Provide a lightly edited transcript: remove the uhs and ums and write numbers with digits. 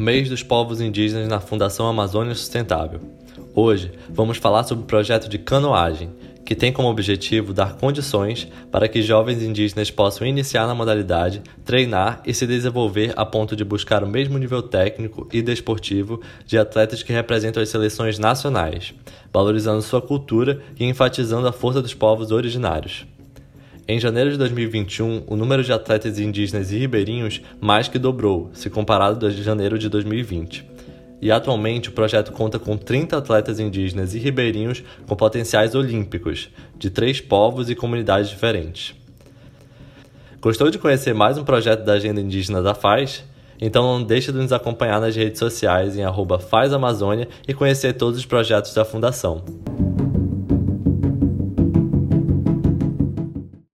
Mês dos Povos Indígenas na Fundação Amazônia Sustentável. Hoje, vamos falar sobre o projeto de canoagem, que tem como objetivo dar condições para que jovens indígenas possam iniciar na modalidade, treinar e se desenvolver a ponto de buscar o mesmo nível técnico e desportivo de atletas que representam as seleções nacionais, valorizando sua cultura e enfatizando a força dos povos originários. Em janeiro de 2021, o número de atletas indígenas e ribeirinhos mais que dobrou, se comparado a janeiro de 2020. E atualmente o projeto conta com 30 atletas indígenas e ribeirinhos com potenciais olímpicos, de 3 povos e comunidades diferentes. Gostou de conhecer mais um projeto da Agenda Indígena da FAZ? Então não deixe de nos acompanhar nas redes sociais em @FazAmazônia e conhecer todos os projetos da Fundação.